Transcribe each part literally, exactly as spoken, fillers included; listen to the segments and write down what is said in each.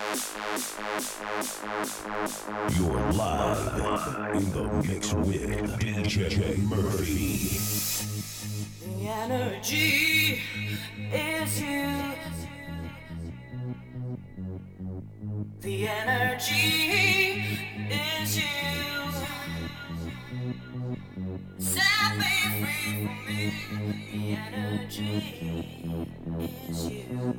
You're live in the mix with D J Murphy. The energy is you. The energy is you. Set me free from me. The energy is you.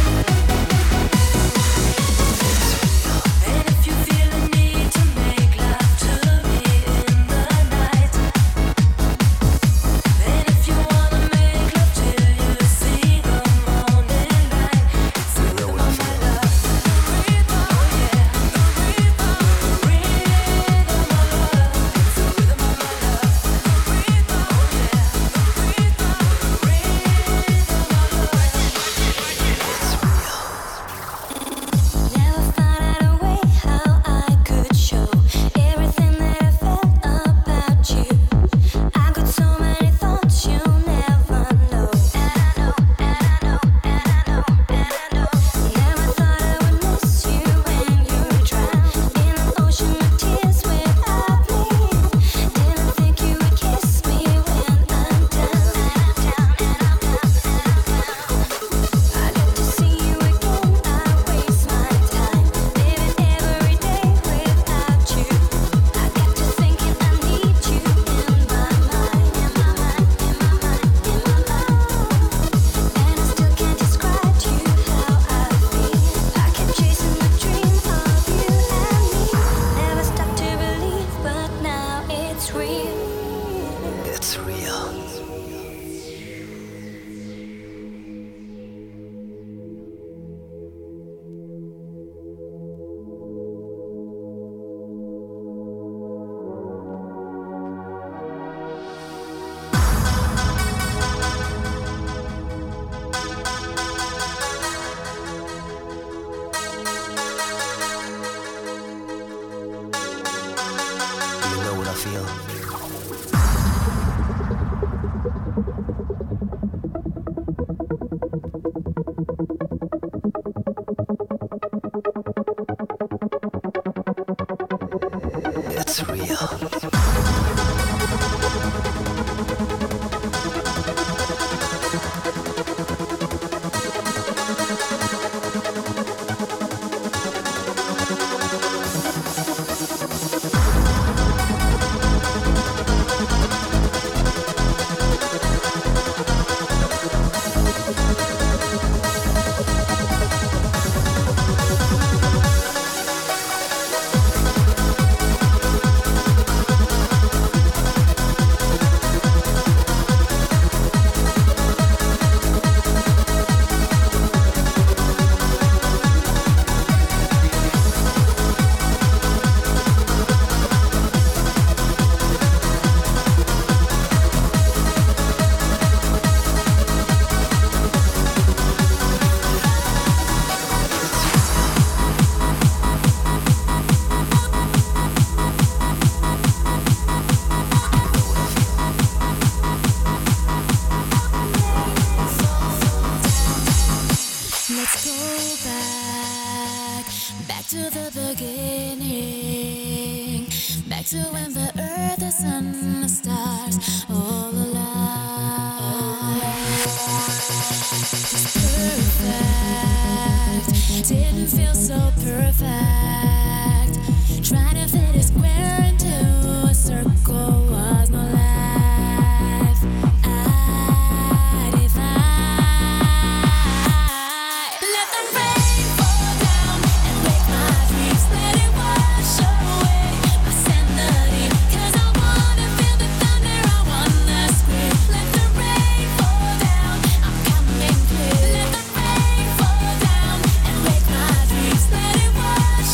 And if you feel the need to make love feel? It's real. Let it wash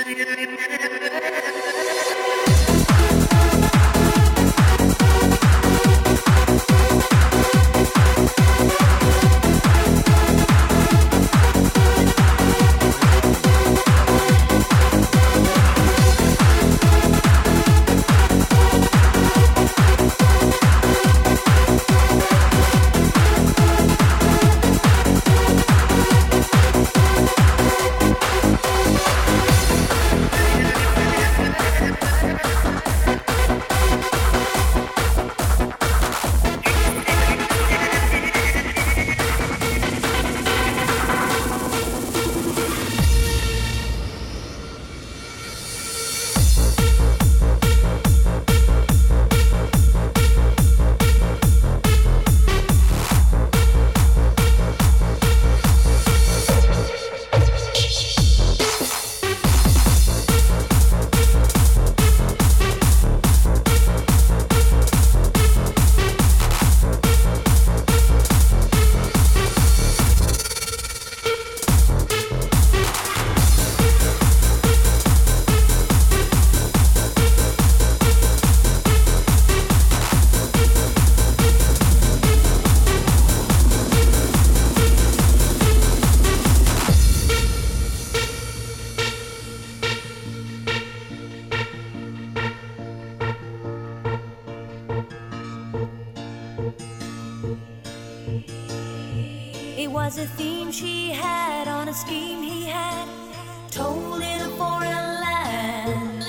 It was a theme she had on a scheme he had told in a foreign land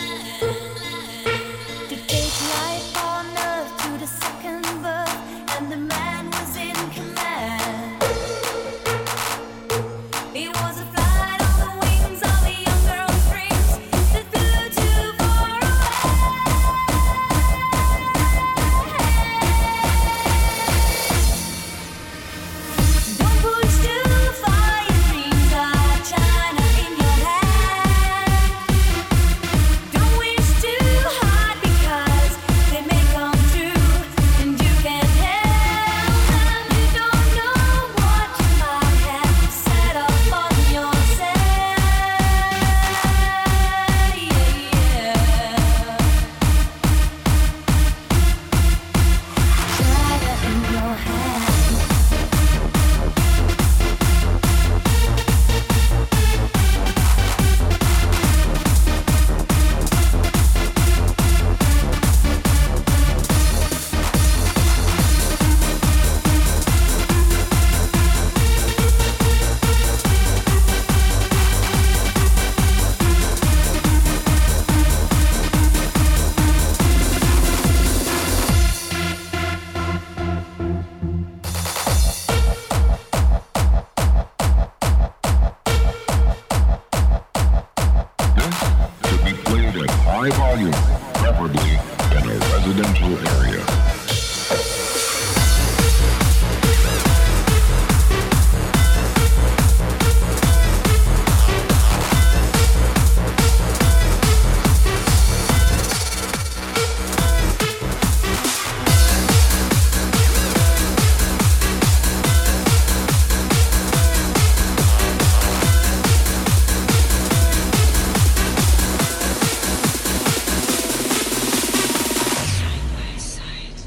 to take life on earth to the second birth, and the man was in command. It was a flight on the wings of a young girl's dreams that flew too far away. Don't push too far, your dreams are China in your hand. Don't wish too hard because they may come true, and you can't help them. You don't know what you might have set up on yourself. Yeah, yeah. China in your hand. This should be played at high volume, preferably in a residential area. Side by side.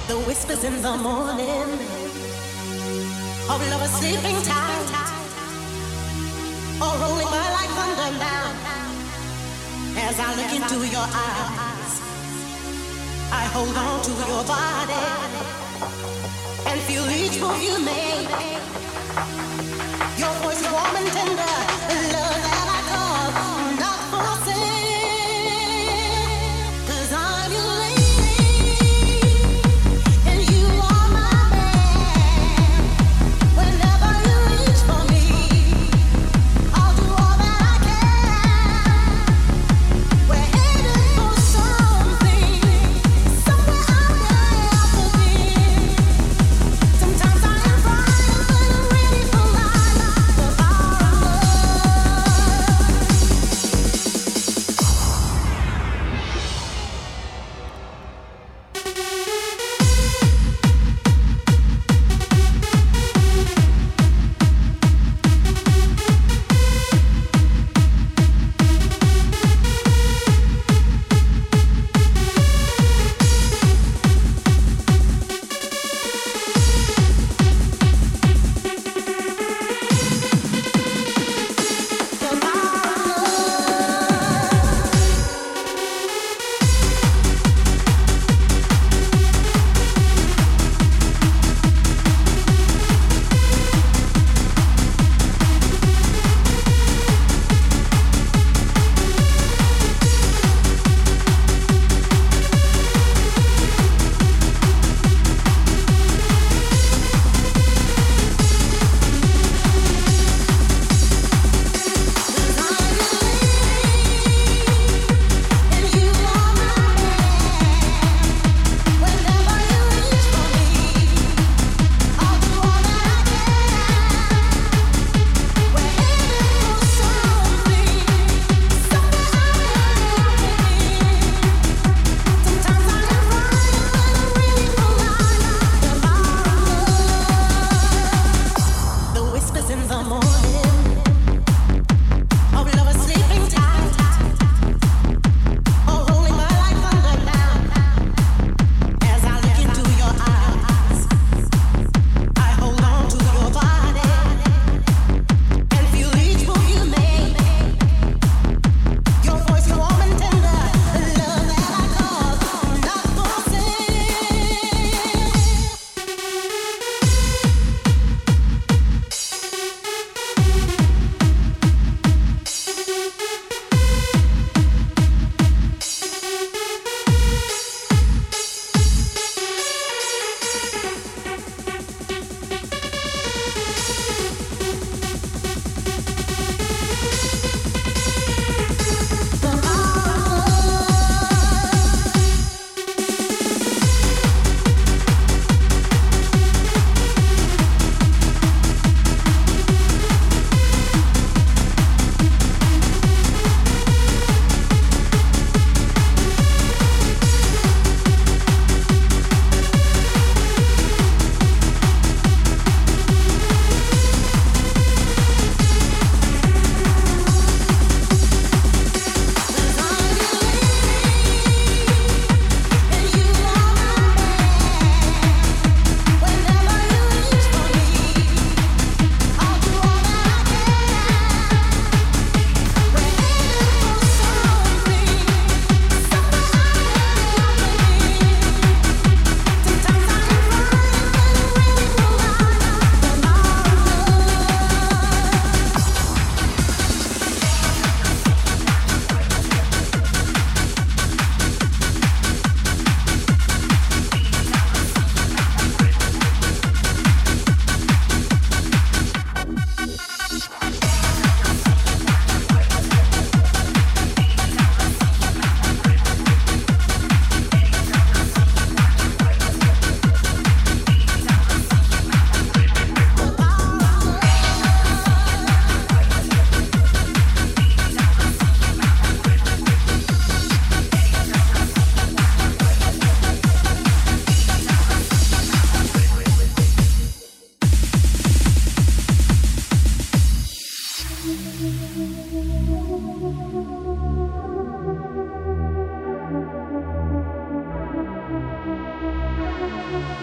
The whispers in the morning of lovers sleeping tight, or rolling by like thunder now. As I look into your eyes, I hold on to your body and feel each move you make. Your voice is warm and tender, love that I call not for sale. 'Cause I'm your lady and you are my man. Whenever you reach for me, I'll do all that I can. We're headed for something, somewhere out there to be. Sometimes I am frightened, but I'm ready for life. The power of love.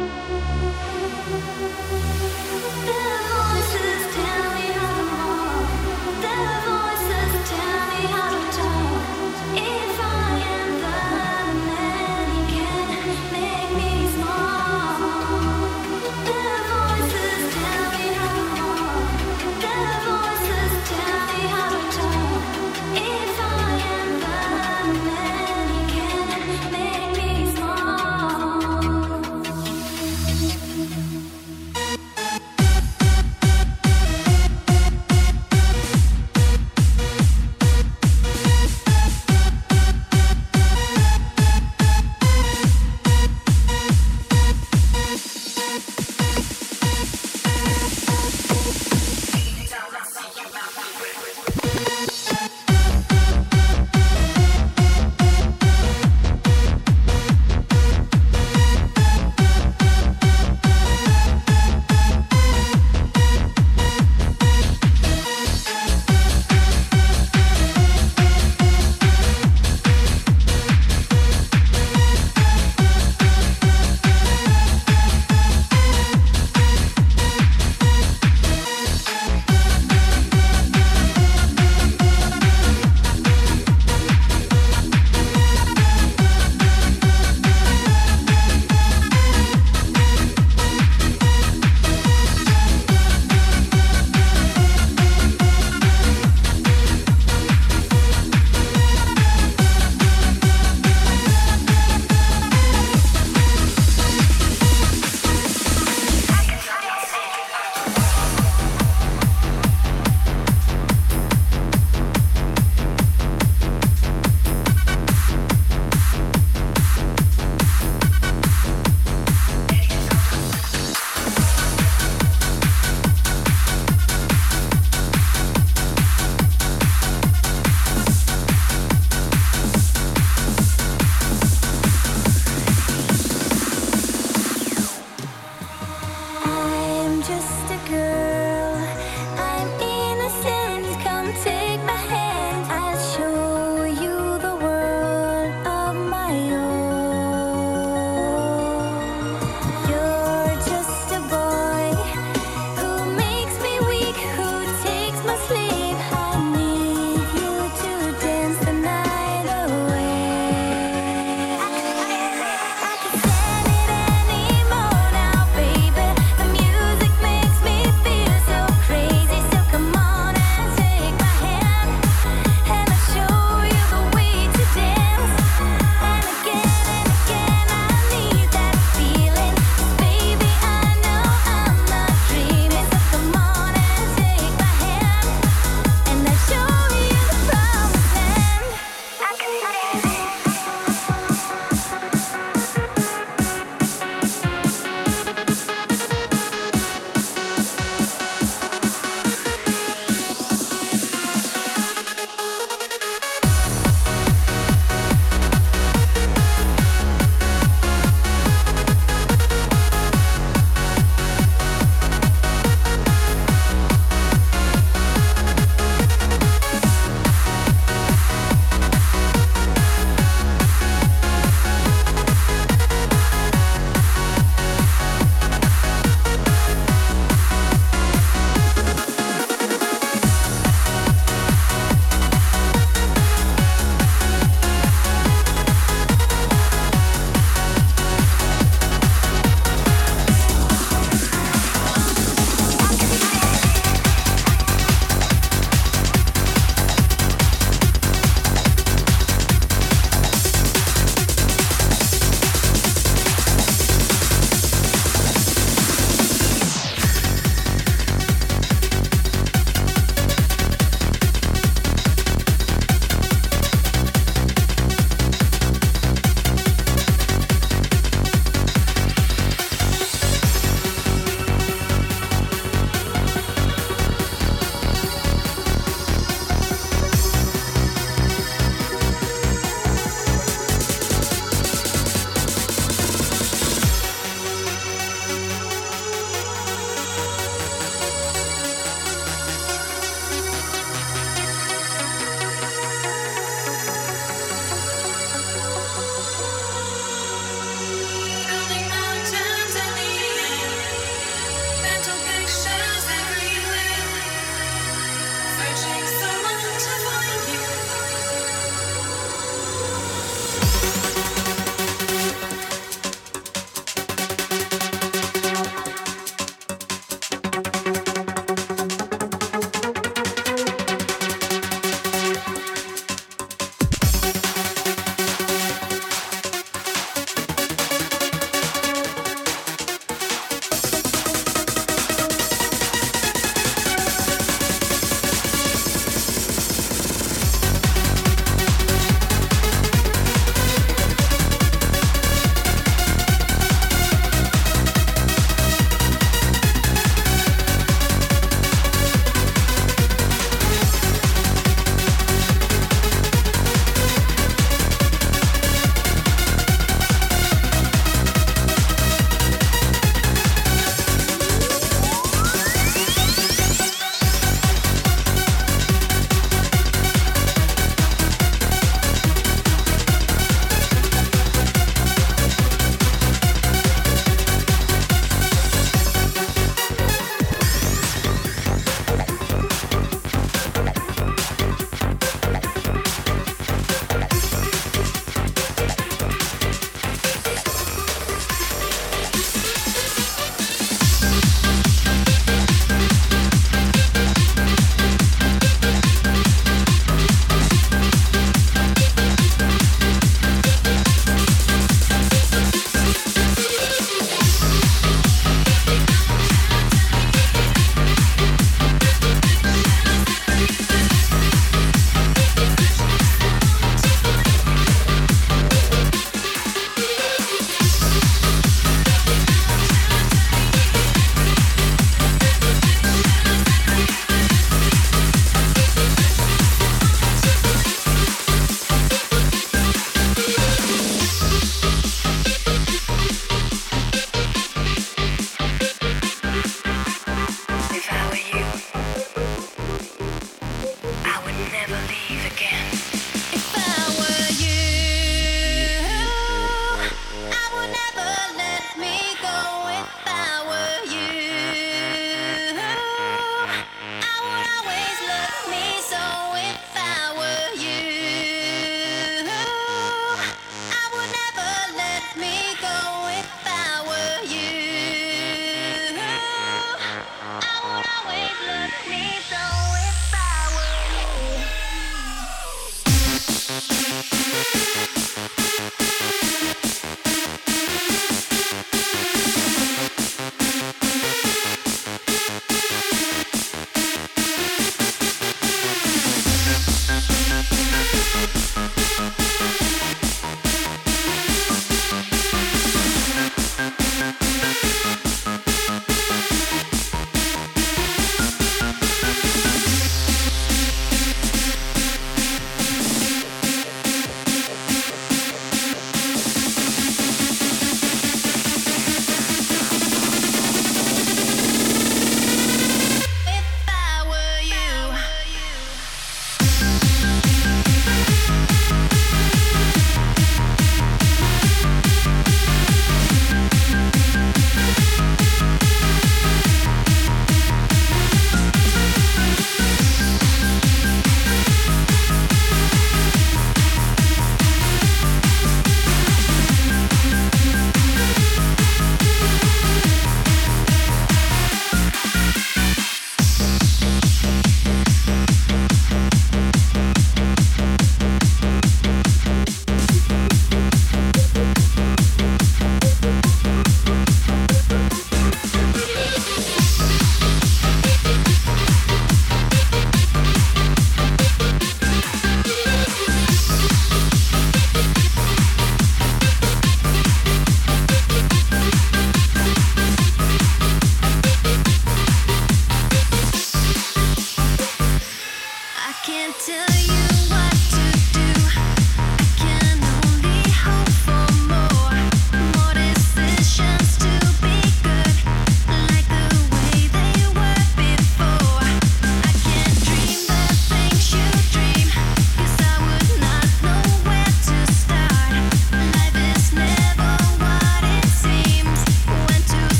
If I am the man, you can make me small.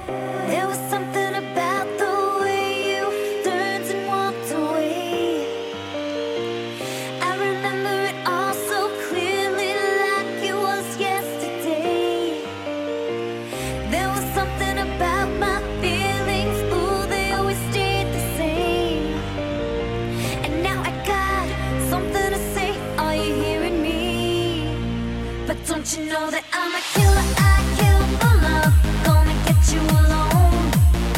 There was something about the way you turned and walked away. I remember it all so clearly, like it was yesterday. There was something about my feelings, ooh, they always stayed the same. And now I got something to say, are you hearing me? But don't you know that I'm a killer, I kill for love, gonna get you alone.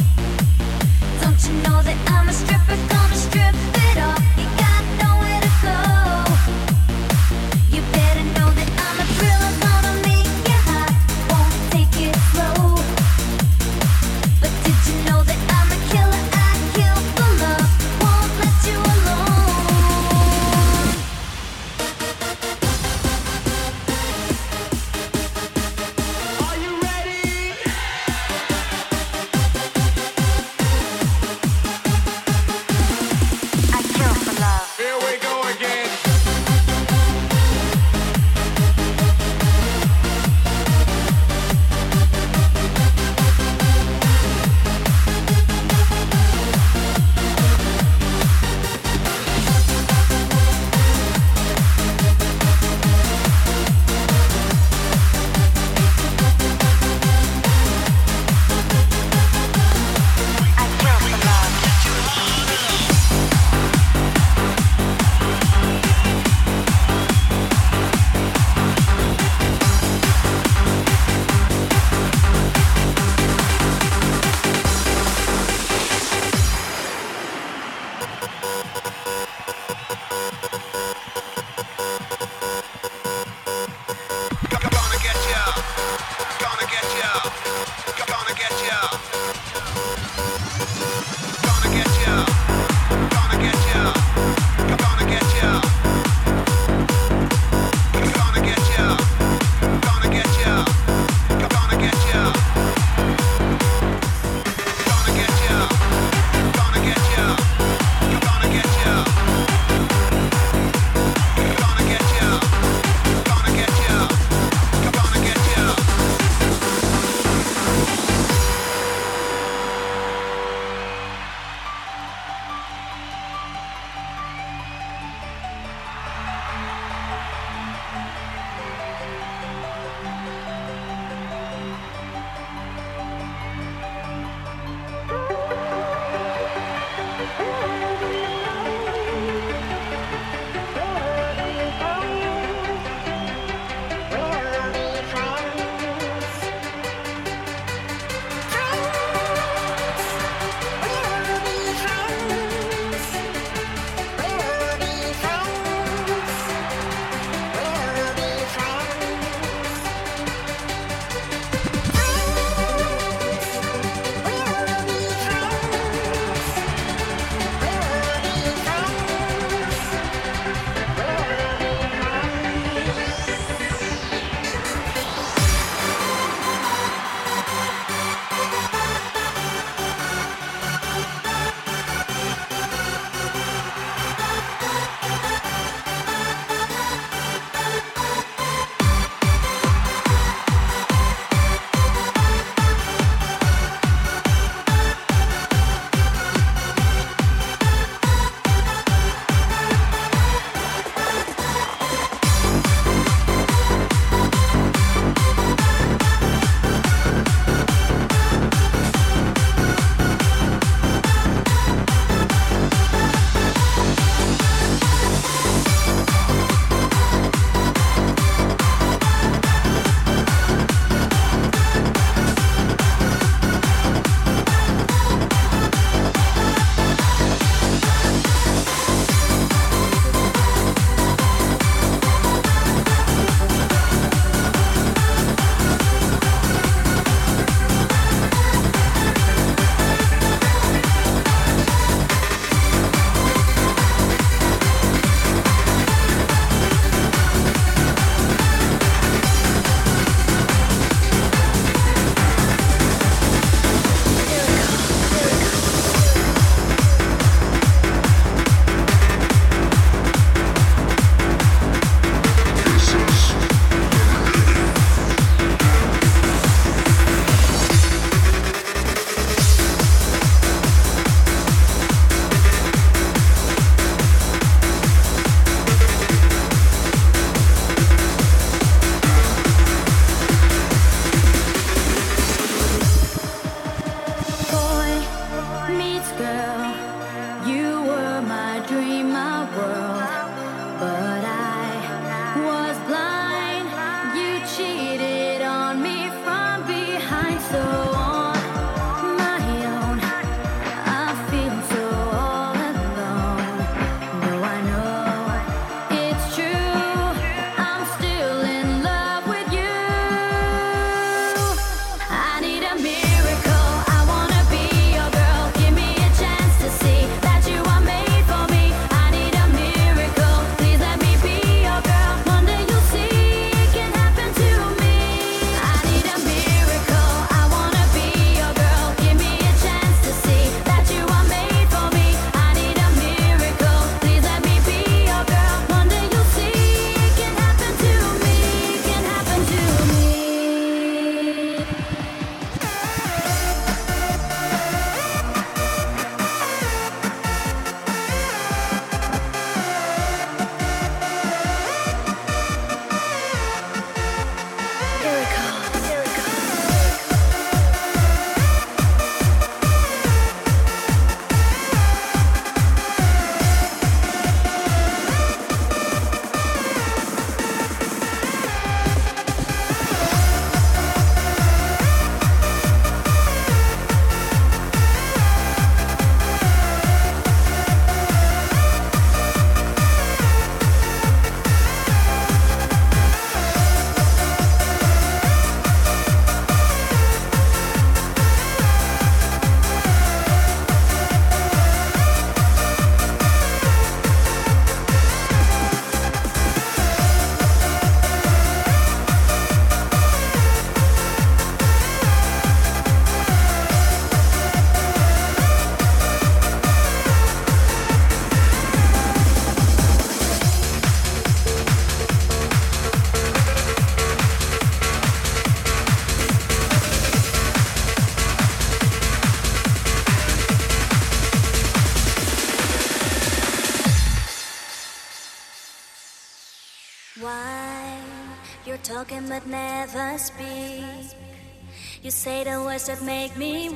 Why you're talking but never speak? You say the words that make me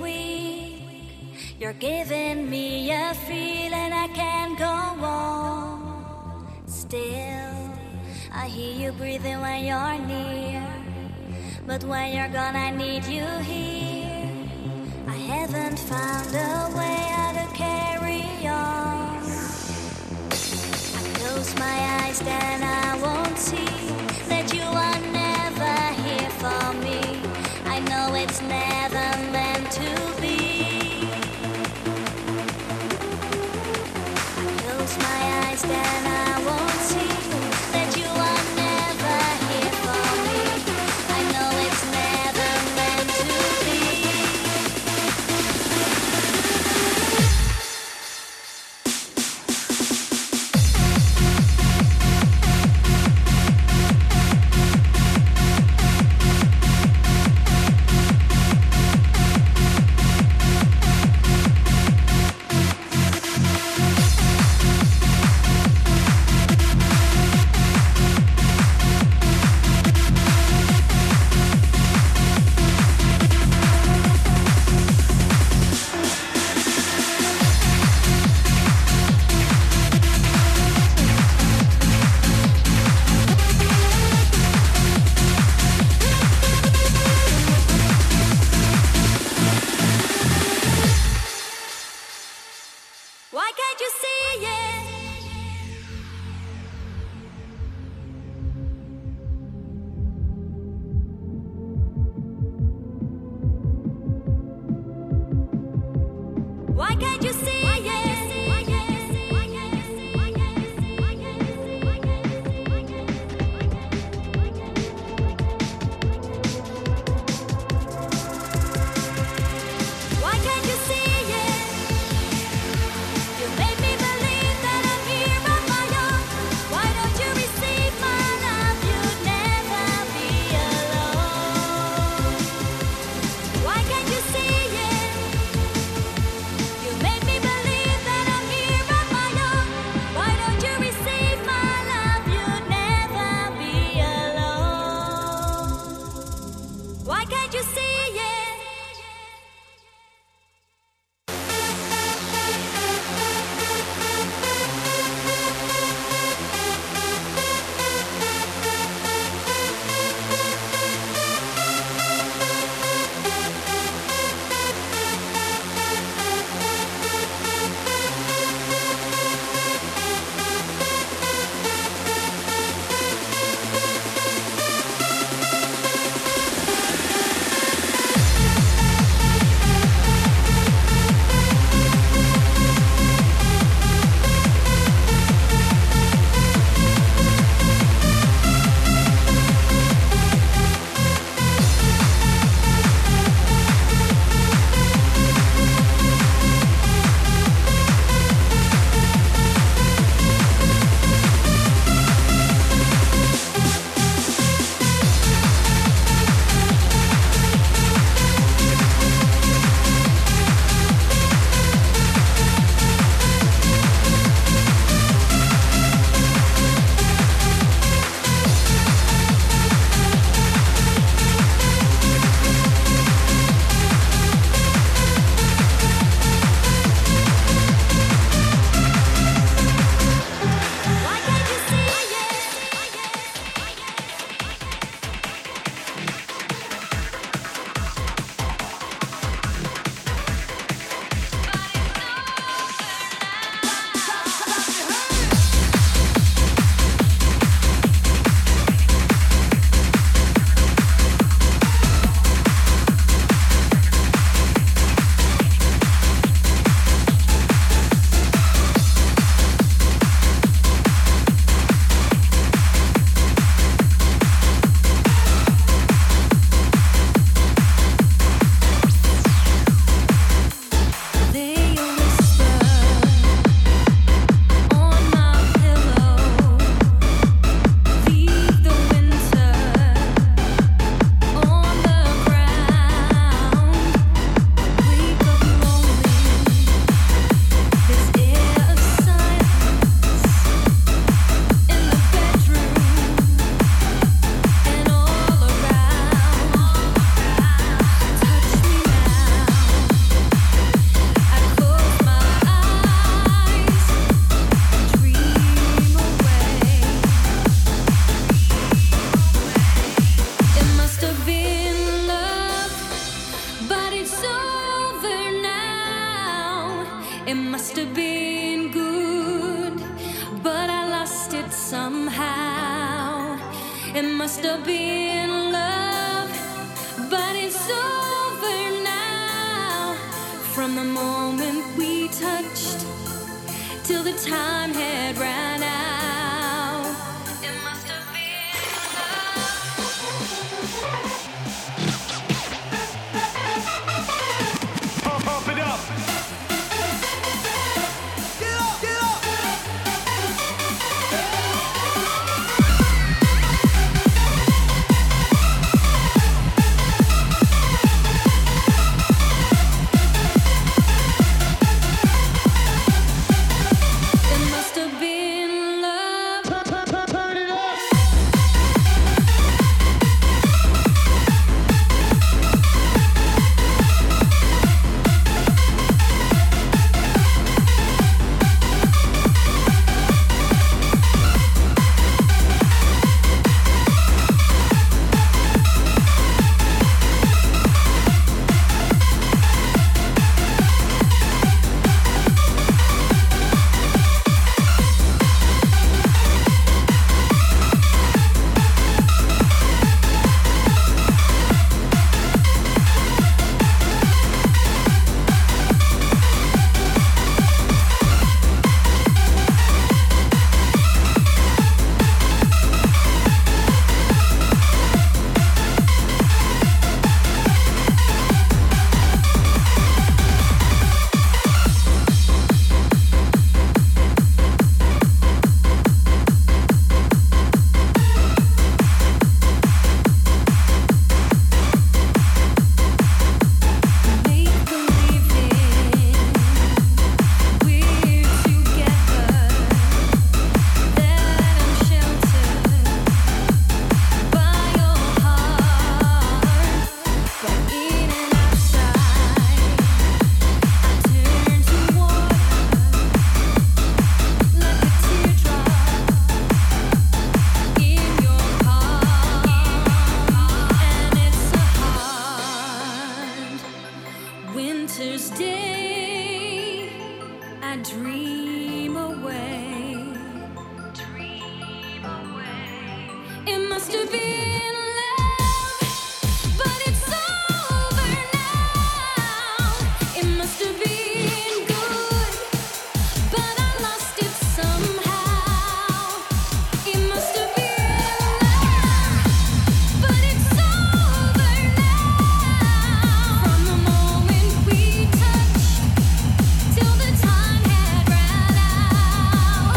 weak. You're giving me a feeling I can't go on. Still, I hear you breathing when you're near, but when you're gone, I need you here. I haven't found a way how to carry on. Close my eyes, then I won't see that you are never here for me. I know it's never meant to be. I close my eyes, then I won't see that you are never here for me. I know it's never meant to be. Why can't you see it? Why can't you see Why can't you see it? You made me believe that I'm here on my own. Why don't you receive my love? You'd never be alone. Why can't you see it? You made It must have been good, but I lost it somehow. It must have been love, but it's over now. From the moment we touched till the time had run out. It must have been love. Pump, pump it up. Get up, get up. It must have been love. Turn it up. Make believing we're together, that I'm sheltered by your heart. But in and outside, I turn to water like a teardrop in your heart, and it's a hard winter's day. I dream away, dream away. It must have been love, but it's over now. It must have been good, but I lost it somehow. It must have been love, but it's over now. From the moment we touched till the time had run out.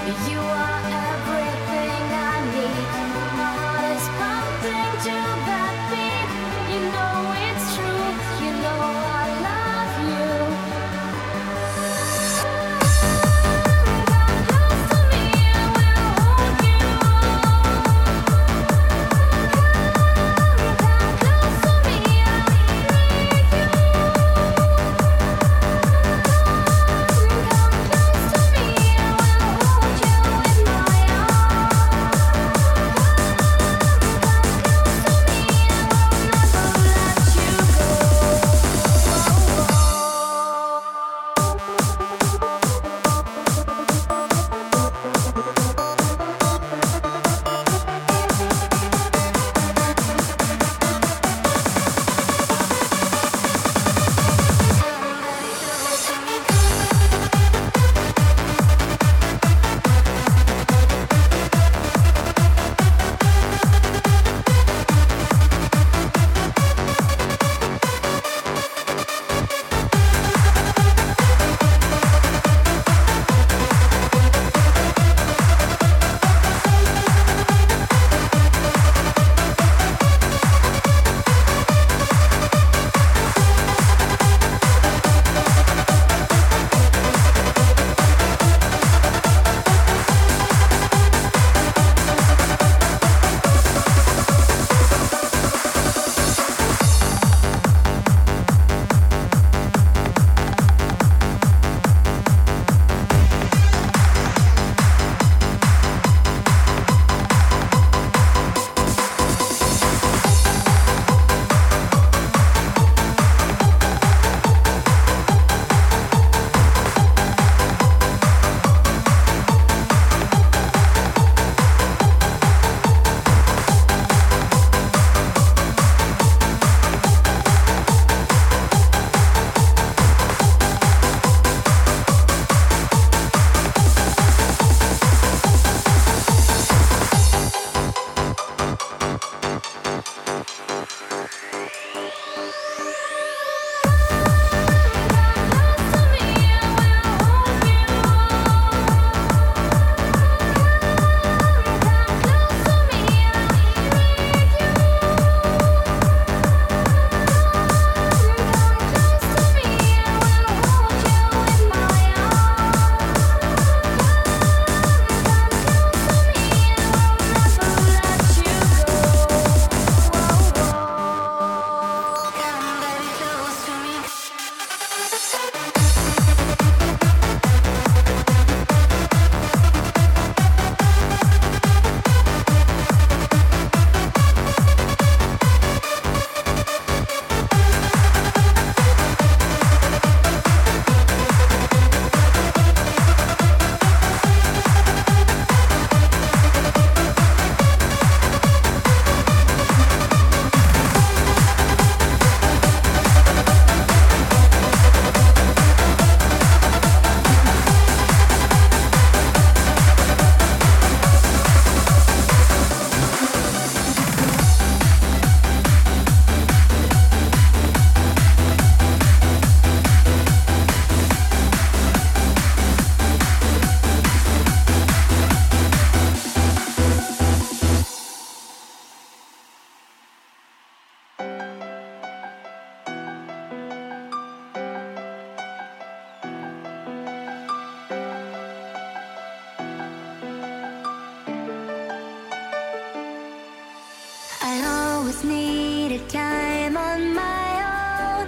always needed time on my own.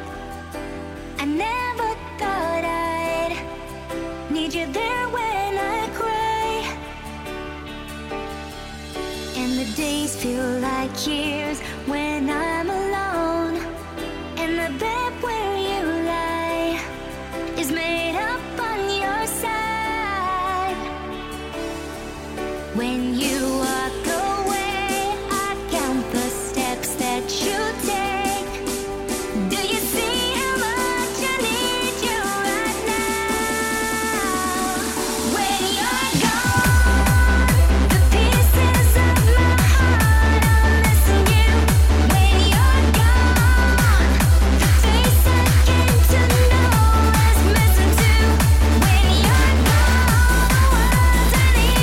I never thought I'd need you there when I cry. And the days feel like years when I'm alone. And the bed where you lie is made up on your side. When you walk away, I count the steps that you take. Do you see how much I need you right now? When you're gone, the pieces of my heart are missing you. When you're gone, the face I came to know is missing too. When you're gone, the words I need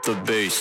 the bass.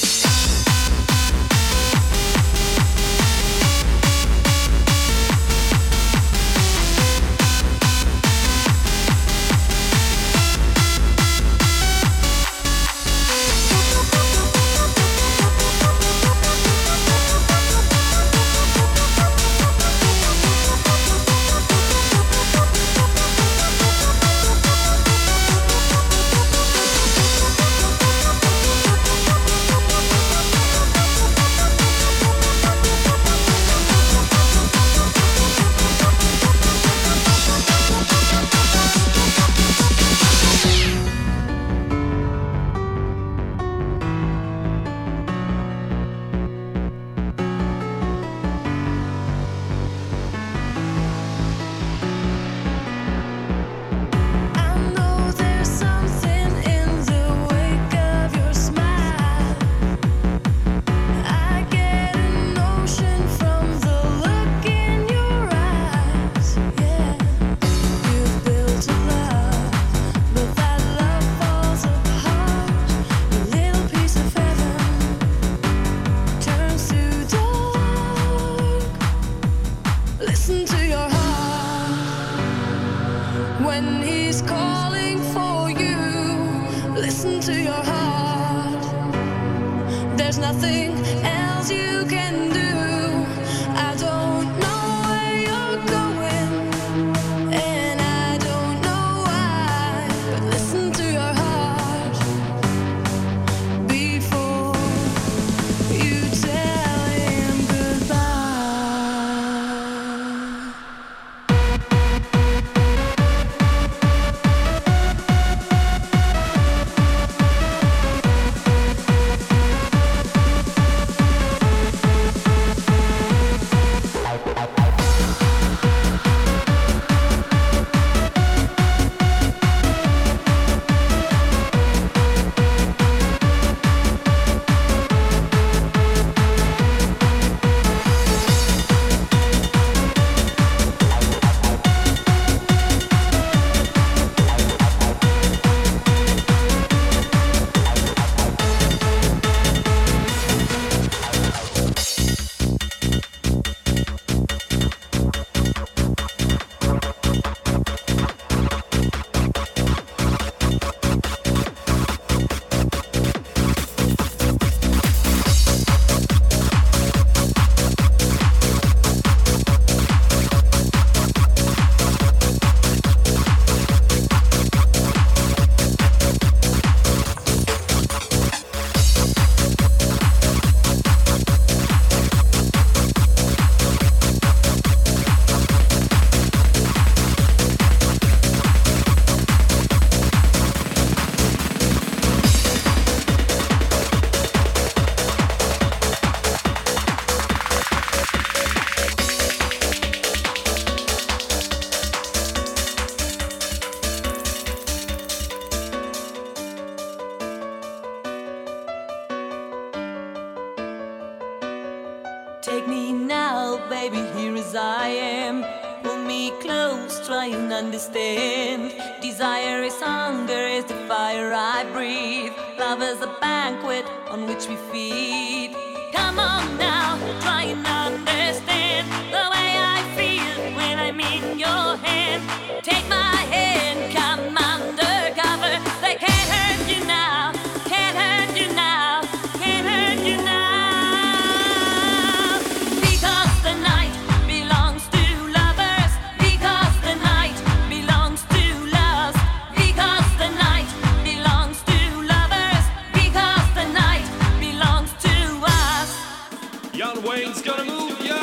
Thank when he's calling for you. Listen to your heart. There's nothing else you can do. I don't know where you're going, and I don't know why, but listen to your heart before you tell him goodbye. Take me now, baby, here as I am. Pull me close, try and understand. Desire is hunger, is the fire I breathe. Love is a banquet on which we feed. Come on now, try and understand the way I feel when I'm in your hand. Take my hand, come undercover. They can't hurt you now, can't hurt you now, can't hurt you now. Wayne's gonna move, yeah!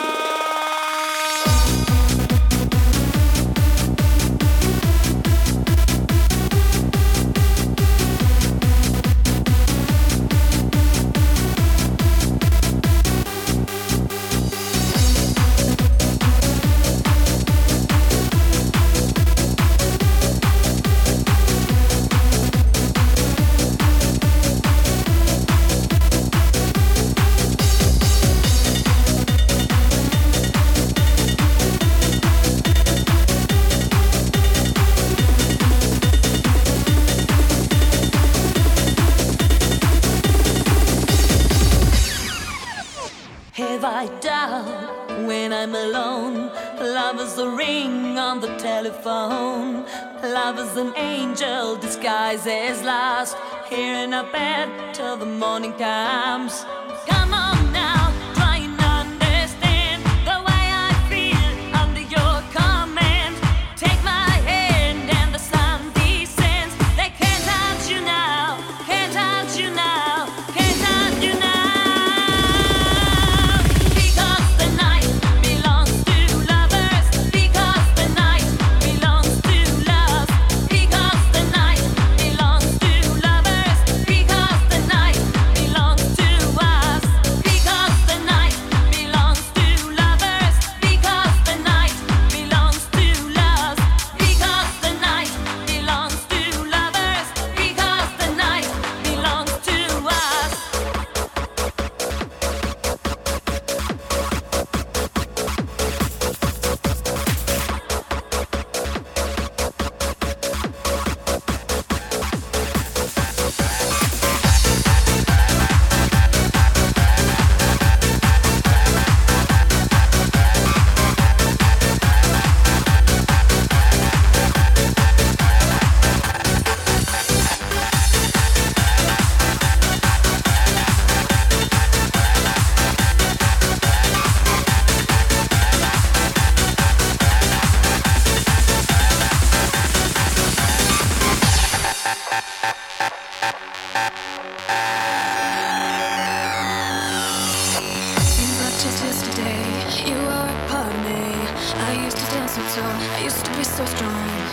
Have I doubt when I'm alone? Love is a ring on the telephone. Love is an angel disguised as lost, here in a bed till the morning comes. Come on now, try and understand the way I feel under your command. Take my hand and the sun descends. They can't touch you now, can't touch you now, can't touch you now.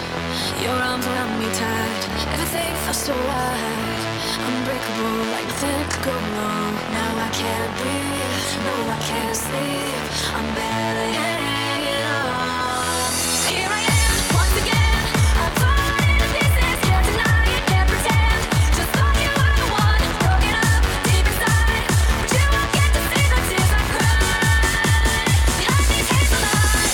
Your arms around me tight, everything feels so right. Unbreakable, like nothing could go wrong. Now I can't breathe, no I can't sleep. I'm barely hanging on. Here I am, once again. I'm torn into pieces, can't deny it, can't pretend. Just thought you were the one, broken up deep inside. But you won't get to see the tears I cry behind these hazel eyes.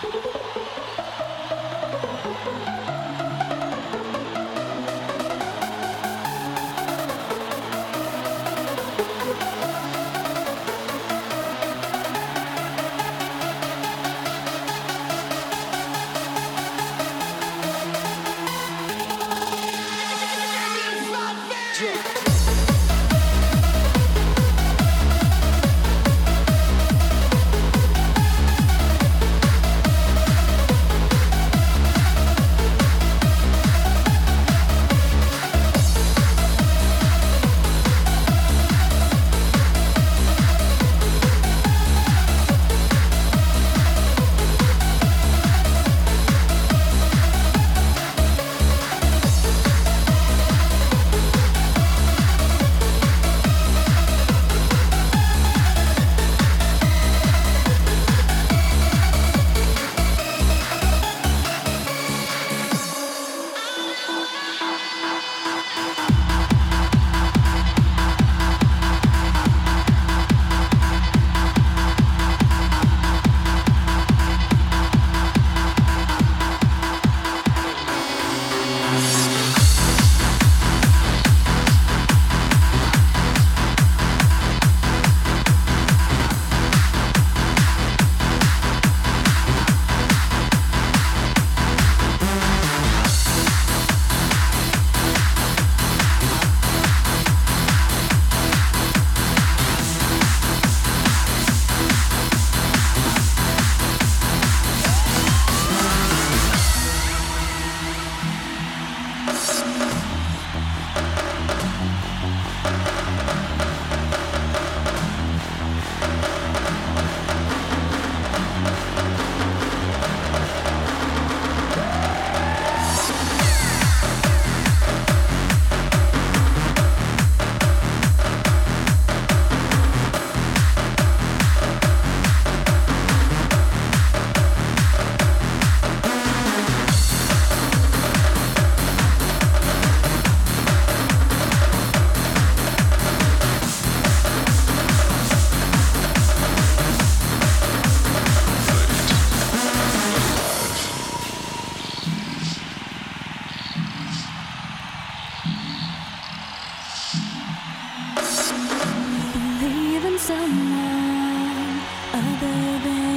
someone other than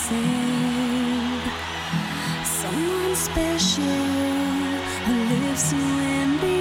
yourself, someone special who lives in the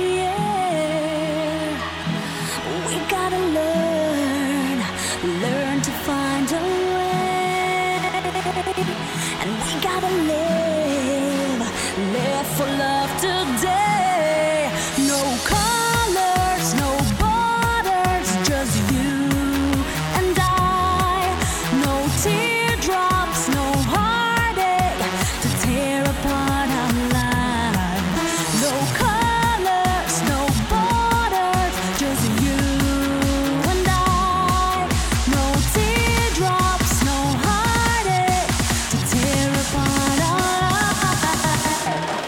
air. We gotta learn, learn to find a way, and we gotta live, live for love today. No colors, no borders, just you and I. No teardrops, no heartache to tear apart our lives. No colors, no borders, just you and I. No teardrops, no heartache to tear apart our lives.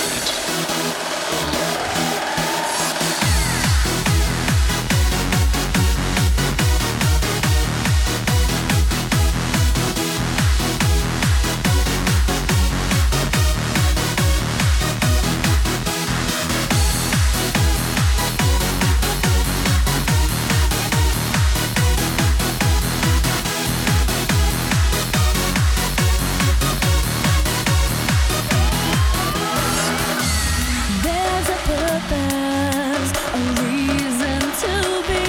There's a purpose, a reason to be.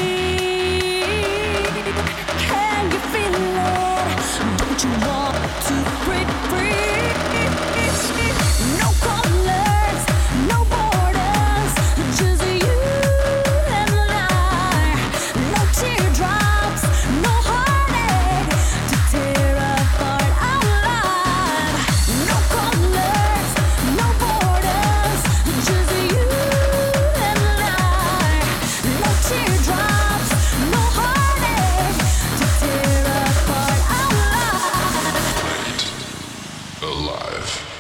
Can you feel it? Don't you want to break free? No colors, no borders, just you and I. No teardrops, no heartache to tear apart our lives. No colors, no borders, just you and I. No teardrops, no heartache to tear apart our lives. Alive.